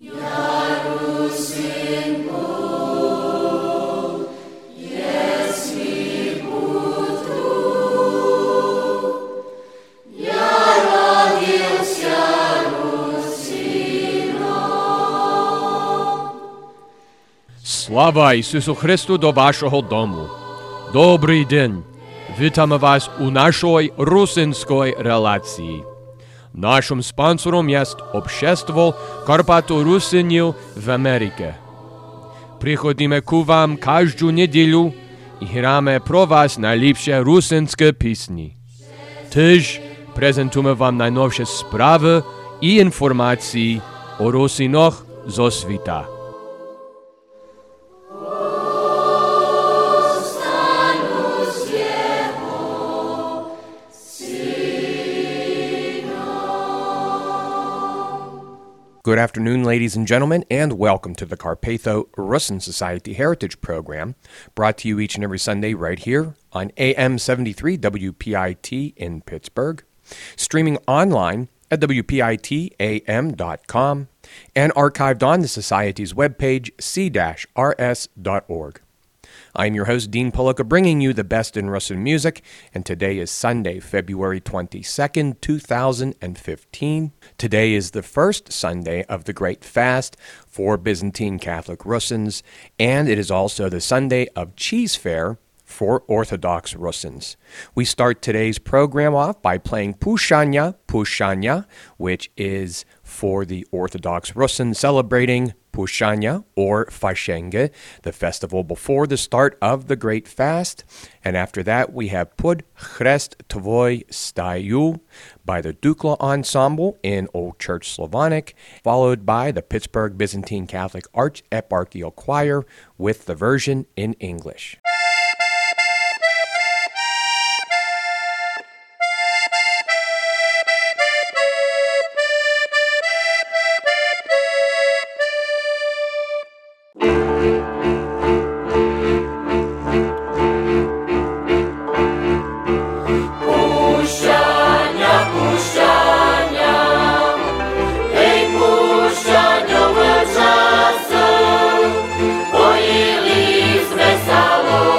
Слава Ісусу Христу до вашого дому. Добрий день. Вітаємо вас у нашій русинській релації. Нашим спонсором є Общество Карпато-Русинів в Америці. Приходимо к вам кожну неділю і граємо про вас найліпші русинські пісні. Теж презентуємо вам найновші справи і інформації о русинах зо світа. Good afternoon, ladies and gentlemen, and welcome to the Carpatho-Russin Society Heritage Program, brought to you each and every Sunday right here on AM 73 WPIT in Pittsburgh, streaming online at WPITAM.com, and archived on the Society's webpage, c-rs.org. I'm your host, Dean Pollica, bringing you the best in Russin music, and today is Sunday, February 22nd, 2015. Today is the first Sunday of the Great Fast for Byzantine Catholic Russins, and it is also the Sunday of Cheese Fair for Orthodox Russins. We start today's program off by playing Pushanya, which is for the Orthodox Russins celebrating Pushanya, or Fashenge, the festival before the start of the Great Fast. And after that, we have Pud Chrest Tvoi Staju by the Dukla Ensemble in Old Church Slavonic, followed by the Pittsburgh Byzantine Catholic Archeparchial Choir with the version in English. Salud.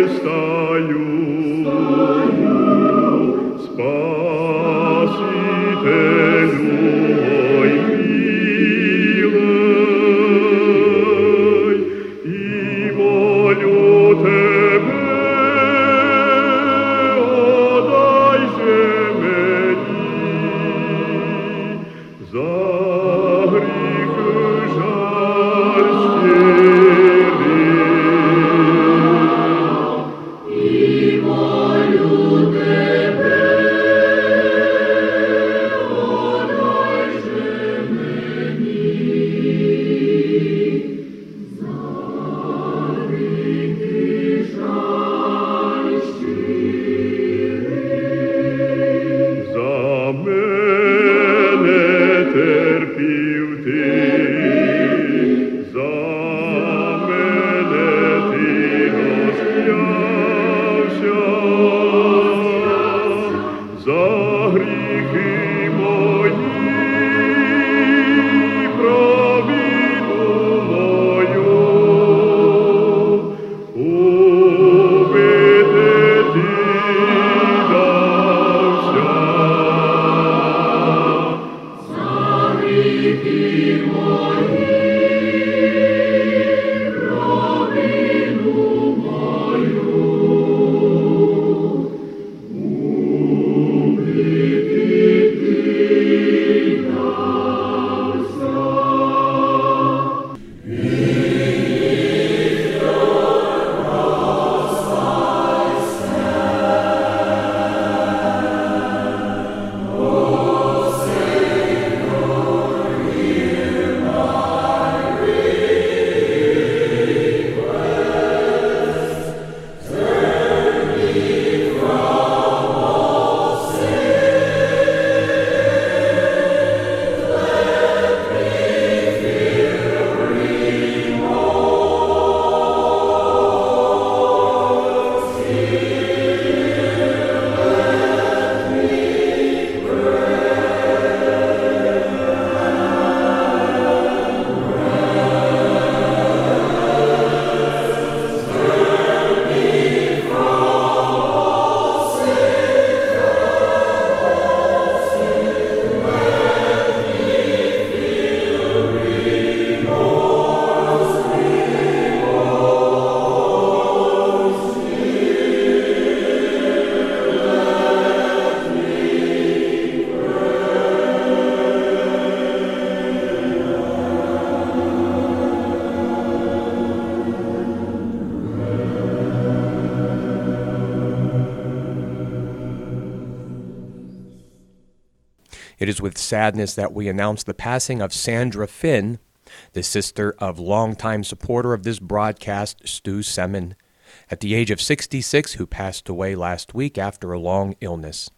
It is with sadness that we announce the passing of Sandra Finn, the sister of longtime supporter of this broadcast, Stu Semin, at the age of 66, who passed away last week after a long illness.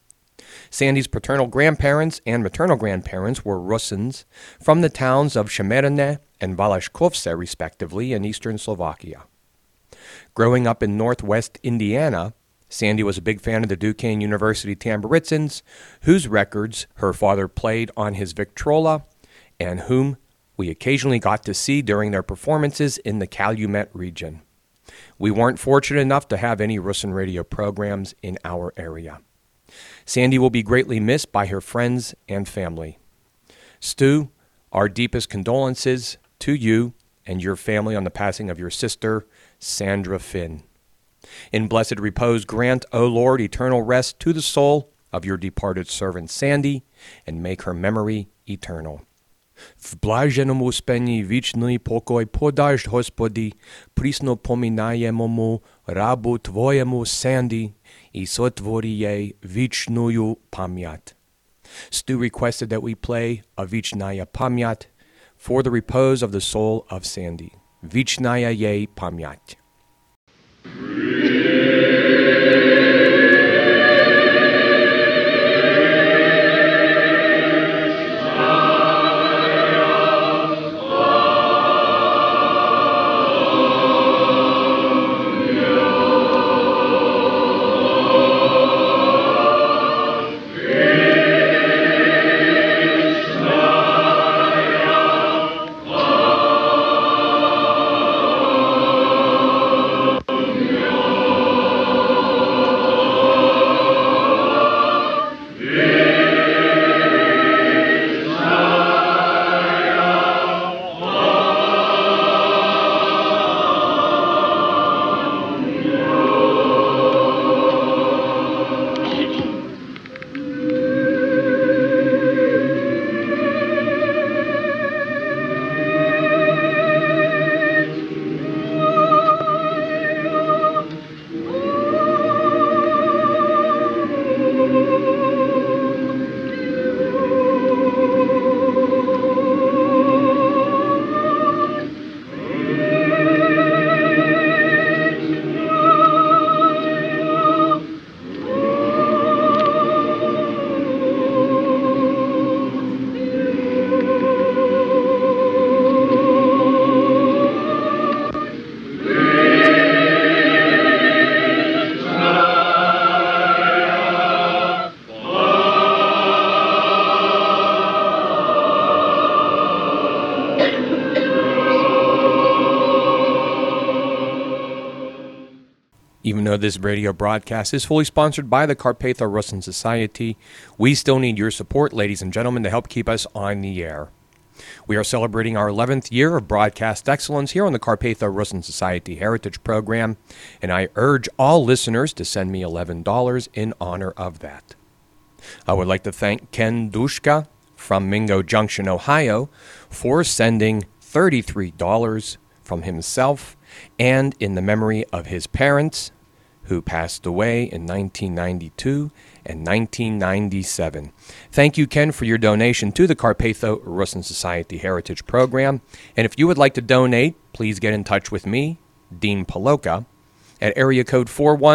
Sandy's paternal grandparents and maternal grandparents were Rusyns from the towns of Szemerene and Valashkovce, respectively, in eastern Slovakia. Growing up in northwest Indiana, Sandy was a big fan of the Duquesne University Tamburitsins, whose records her father played on his Victrola, and whom we occasionally got to see during their performances in the Calumet region. We weren't fortunate enough to have any Rusyn radio programs in our area. Sandy will be greatly missed by her friends and family. Stu, our deepest condolences to you and your family on the passing of your sister, Sandra Finn. In blessed repose grant, O Lord, eternal rest to the soul of your departed servant Sandy, and make her memory eternal. В блаженном успении вечный покой подашь, Господи, присно поминаемому рабу Твоему Sandy, и сотвори ей вечную память. Stu requested that we play a Вечная память for the repose of the soul of Sandy. Вечная ей память. Even though this radio broadcast is fully sponsored by the Carpatho Russin Society, we still need your support, ladies and gentlemen, to help keep us on the air. We are celebrating our 11th year of broadcast excellence here on the Carpatho Russin Society Heritage Program, and I urge all listeners to send me $11 in honor of that. I would like to thank Ken Dushka from Mingo Junction, Ohio, for sending $33 from himself and in the memory of his parents, who passed away in 1992 and 1997. Thank you, Ken, for your donation to the Carpatho Russin Society Heritage Program. And if you would like to donate, please get in touch with me, Dean Paloka, at area code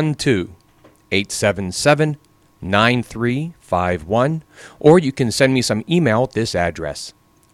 412-877-9351, or you can send me some email at this address,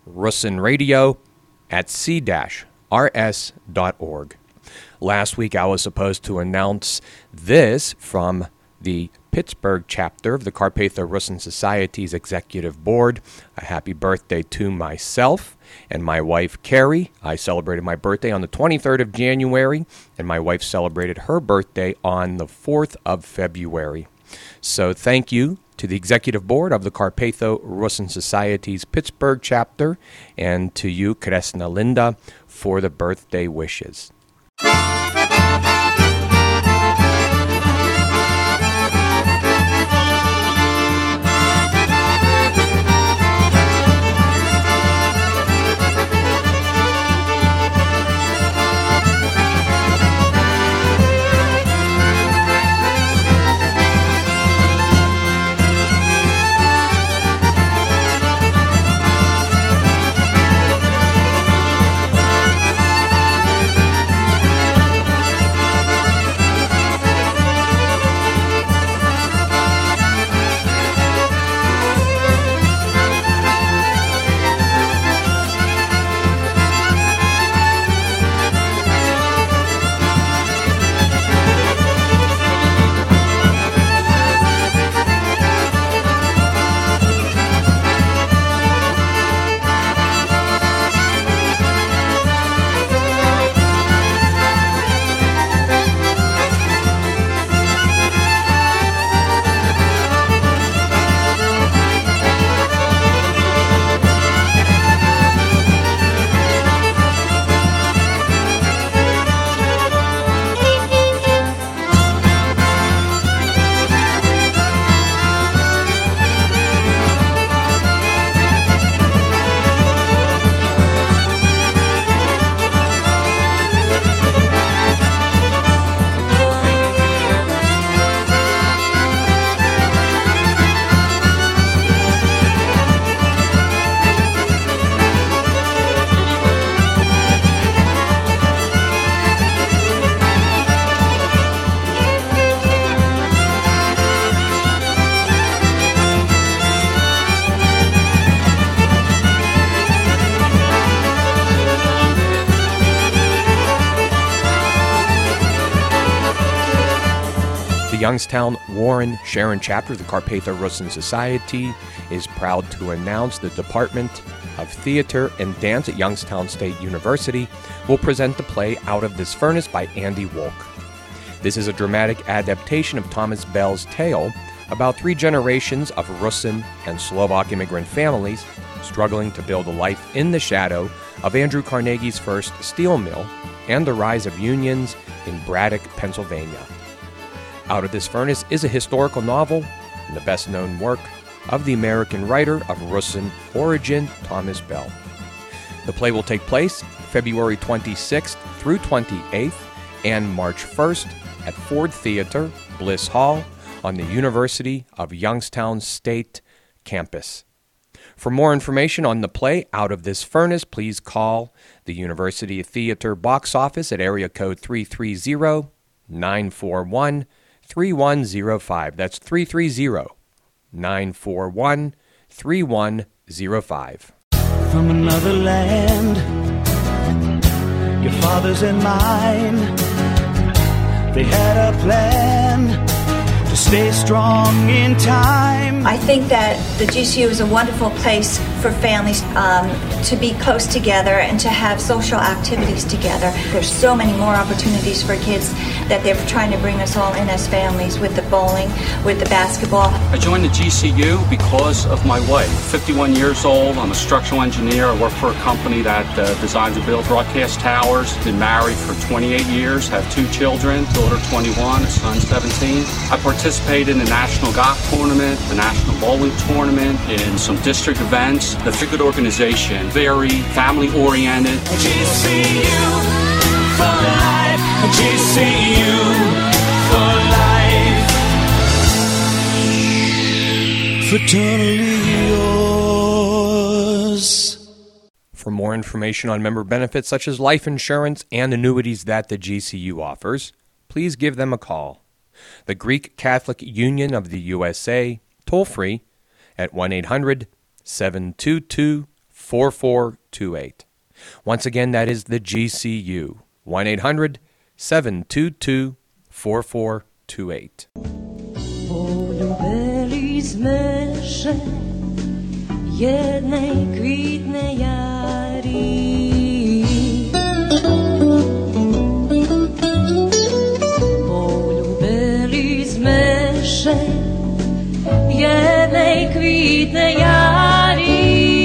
russinradio@c-rs.org. Last week, I was supposed to announce this from the Pittsburgh chapter of the Carpatho Russin Society's Executive Board. A happy birthday to myself and my wife, Carrie. I celebrated my birthday on the 23rd of January, and my wife celebrated her birthday on the 4th of February. So thank you to the Executive Board of the Carpatho Russin Society's Pittsburgh chapter, and to you, Kresna Linda, for the birthday wishes. Youngstown Warren Sharon chapter of the Carpatho Russin Society is proud to announce the Department of Theater and Dance at Youngstown State University will present the play Out of This Furnace by Andy Wolk. This is a dramatic adaptation of Thomas Bell's tale about 3 generations of Russin and Slovak immigrant families struggling to build a life in the shadow of Andrew Carnegie's first steel mill and the rise of unions in Braddock, Pennsylvania. Out of This Furnace is a historical novel and the best-known work of the American writer of Russin origin, Thomas Bell. The play will take place February 26th through 28th and March 1st at Ford Theater, Bliss Hall, on the University of Youngstown State campus. For more information on the play Out of This Furnace, please call the University Theater box office at area code 330-941-3105. That's 330-941-3105. From another land, your fathers and mine, they had a plan to stay strong in time. I think that the GCU is a wonderful place for families to be close together and to have social activities together. There's so many more opportunities for kids that they're trying to bring us all in as families, with the bowling, with the basketball. I joined the GCU because of my wife. 51 years old, I'm a structural engineer. I work for a company that designs and builds broadcast towers. Been married for 28 years, have 2 children, daughter 21, son 17. I participated in the National Golf Tournament, the National Bowling Tournament, in some district events. The good organization, very family-oriented. GCU for life. GCU for life. Fraternally yours. For more information on member benefits such as life insurance and annuities that the GCU offers, please give them a call. The Greek Catholic Union of the USA, toll-free at 1-800-722-4428. Once again, that is the GCU, 1-800-722-4428. Poljubili sme się jednej kwitnej jari. Poljubili sme się jednej kwitnej jari.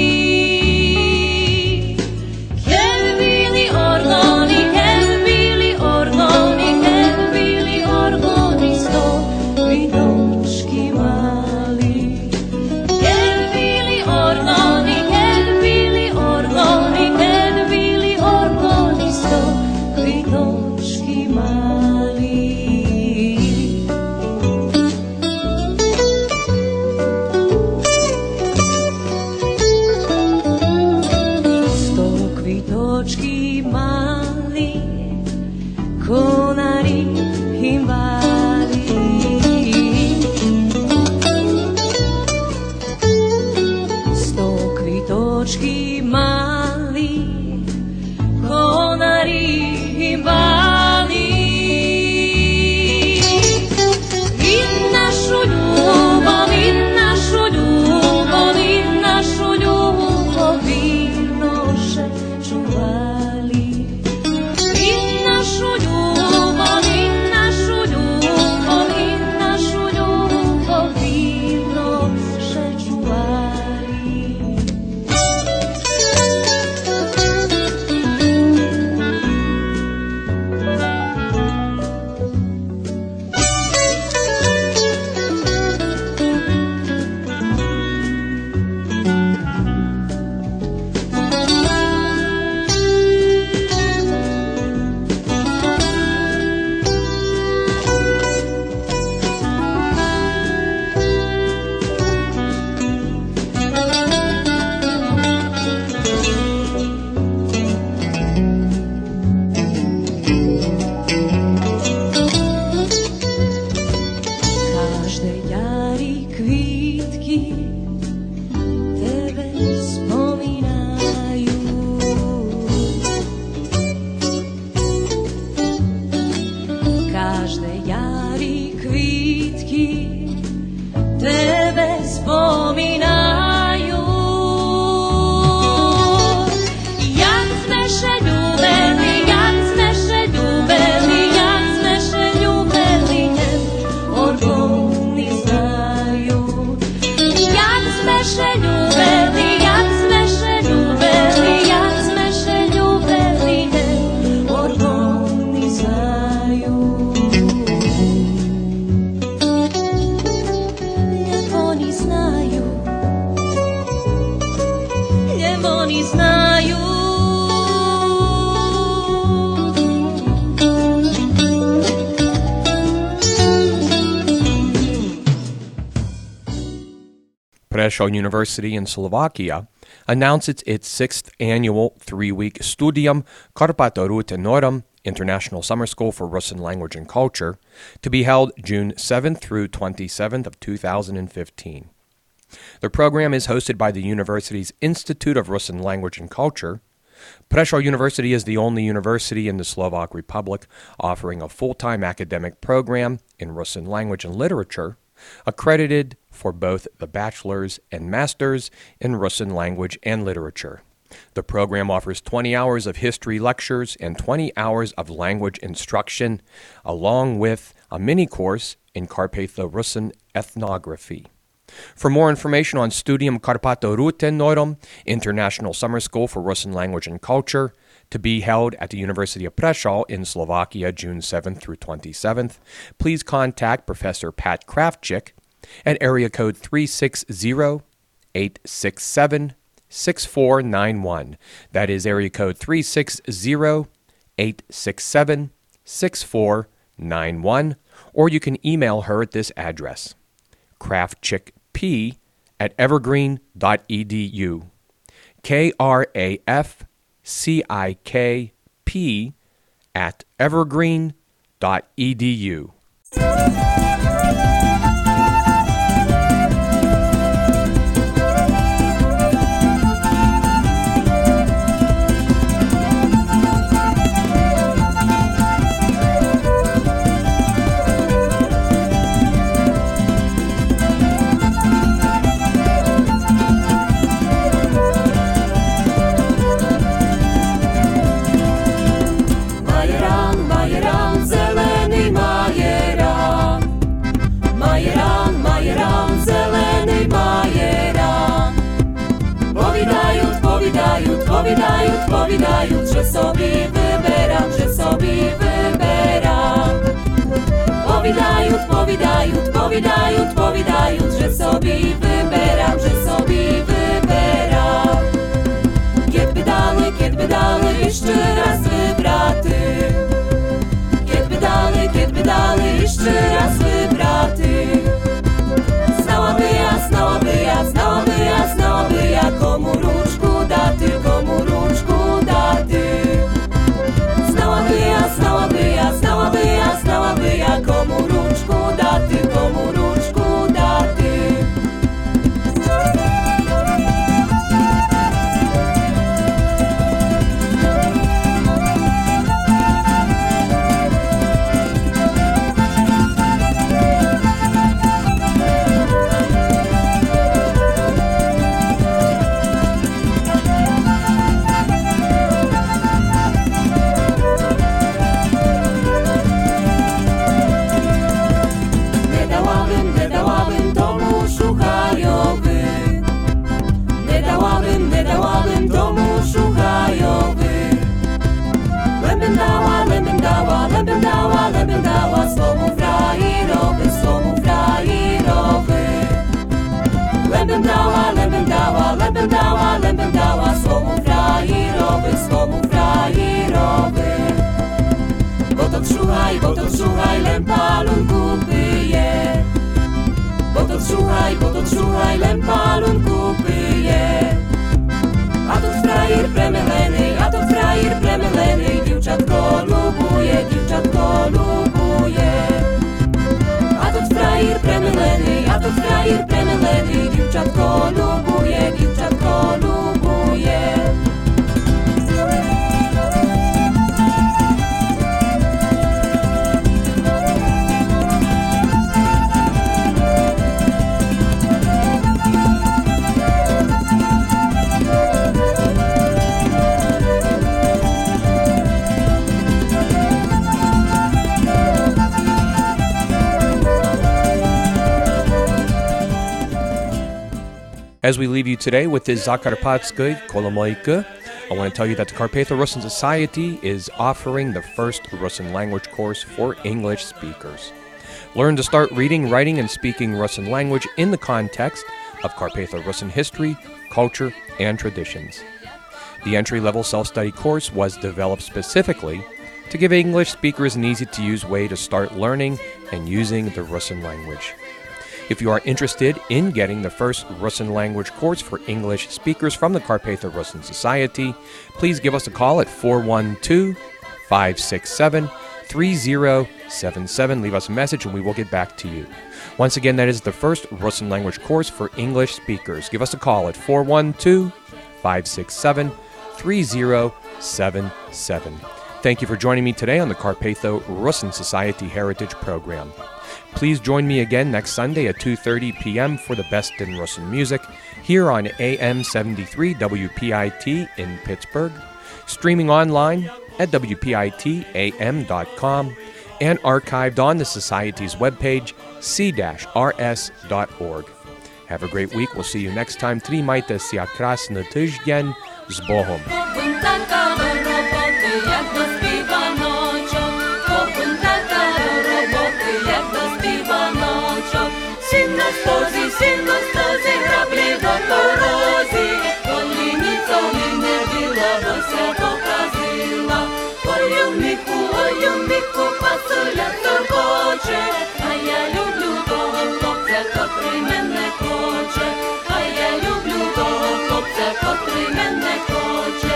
Kiedy bili orgoni, kiedy bili orgoni, kiedy bili orgoni, sto vinočki mali. Kiedy bili orgoni, kiedy bili orgoni, kiedy bili orgoni, sto vinočki mali. Kvitočki mali, konari himbali. Sto kvitočki mali, konari himbali. I našu ljubav, i našu ljubav, i našu ljubav vinoše čuvali. I našu ljubav, i našu ljubav, i našu ljubav vinoše čuvali. Každe jari kvitki tebe spominaju. Každe jari kvitki tebe spominaju. Jak smeše ljubeli, jak smeše ljubeli, jak smeše ljubeli, orgoni znaju. Jak smeše ljubeli, jak smeše ljubeli, jak smeše ljubeli, orgoni znaju. Ljevoni znaju, ljevoni znaju. Prešov University in Slovakia announced its 6th annual 3-week Studium Karpato Route Norum International Summer School for Russian Language and Culture to be held June 7th through 27th of 2015. The program is hosted by the university's Institute of Russian Language and Culture, Prešov University is the only university in the Slovak Republic offering a full-time academic program in Russian language and literature, accredited for both the bachelor's and master's in Russian language and literature. The program offers 20 hours of history lectures and 20 hours of language instruction, along with a mini course in Carpatho-Russian ethnography. For more information on Studium Karpato-Rutenorum, International Summer School for Russian Language and Culture, to be held at the University of Prešov in Slovakia June 7th through 27th, please contact Professor Pat Kravchik at area code 360-867-6491. That is area code 360-867-6491, or you can email her at this address, kravchikp@evergreen.edu. KRAFCIKP@evergreen.edu. Powidają, że sobie wybieram, że sobie wybieram. Powidają, że sobie wybieram, że sobie wybieram. Kiedy dali, jeszcze raz wybraty. Kiedy dali, jeszcze raz wybraty. Znałaby ja, komu różku daty, komu różku daty. Znałaby ja, komu różku daty, komu różku daty. Lebym dała swemu frajerowy. Lebym dała swemu frajerowy. Bo to wsłuchaj, lempalunku pyje. Bo to wsłuchaj, lempalunku pyje. A to frajer premylenej, dziewczatko lubuje. A to frajer premylenej, dziewczatko lubuje. As we leave you today with the Zakarpatskoy Kolomoyka, I want to tell you that the Carpatho-Russian Society is offering the first Russian language course for English speakers. Learn to start reading, writing, and speaking Russian language in the context of Carpatho-Russian history, culture, and traditions. The entry-level self-study course was developed specifically to give English speakers an easy-to-use way to start learning and using the Russian language. If you are interested in getting the first Russian language course for English speakers from the Carpatho-Russian Society, please give us a call at 412-567-3077. Leave us a message and we will get back to you. Once again, that is the first Russian language course for English speakers. Give us a call at 412-567-3077. 3077. Thank you for joining me today on the Carpatho Rusin Society Heritage Program. Please join me again next Sunday at 2:30 p.m. for the best in Rusin music here on AM 73 WPIT in Pittsburgh, streaming online at WPITAM.com and archived on the Society's webpage, c-rs.org. Have a great week. We'll see you next time. Тримайте ся красный тиждень з Богом. Сінно стозі, граблі до порозі, Оліниця не біла, бося показила. Ой, у міху, пасуля торкоче, а я люблю того хлопця, котрий мене хоче, а я люблю того хлопця, котрий мене хоче.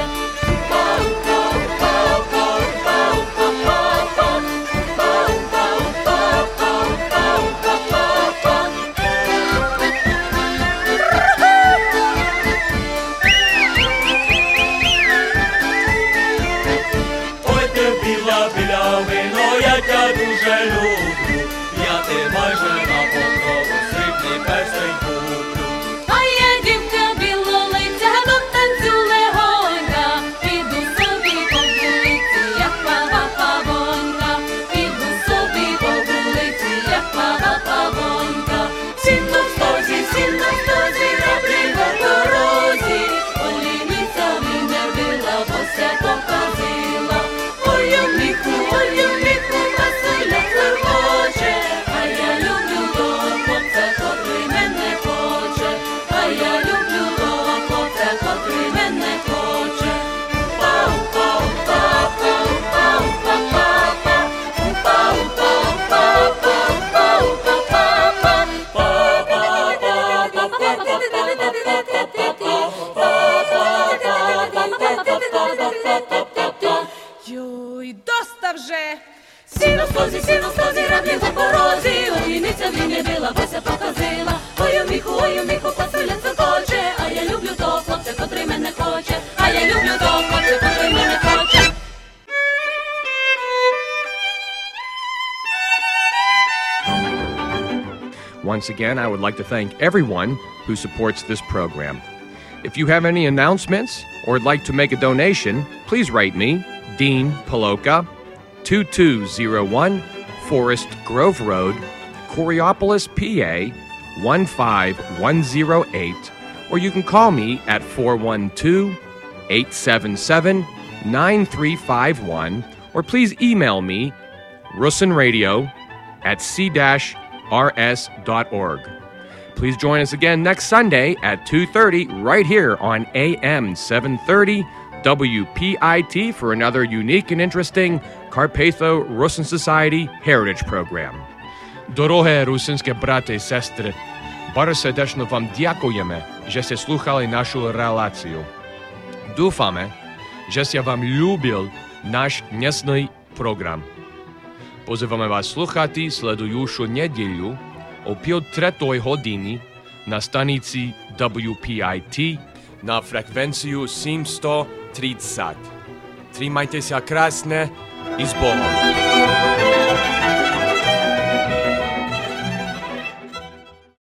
Сіно стозі, граблі по порозі, Оліниця не била, бося показила. Ой, у міху, пасуля цокоче, а я люблю того хлопця, котрий мене хоче, а я люблю того хлопця, котрий мене хоче. Once again, I would like to thank everyone who supports this program. If you have any announcements or would like to make a donation, please write me, Dean Paloka, 2201 Forest Grove Road, Coriopolis, PA 15108, or you can call me at 412-877-9351, or please email me, rusinradio@c-rs.org. Please join us again next Sunday at 2:30 right here on AM 730 WPIT for another unique and interesting Carpatho Rusin Society Heritage Program. Дороге русинські брати і сестри, bardzo serdecznie wam dziękujemy, że ste słuchali naszą relację. Dúfame, że ste wam lubil nasz dnešný program. Pozývame vás sluchati sledujušu nedjeľu o 5:03 hodini na stanici WPIT na frekvenciju 730. Trimajte sa krásne i s Bohom.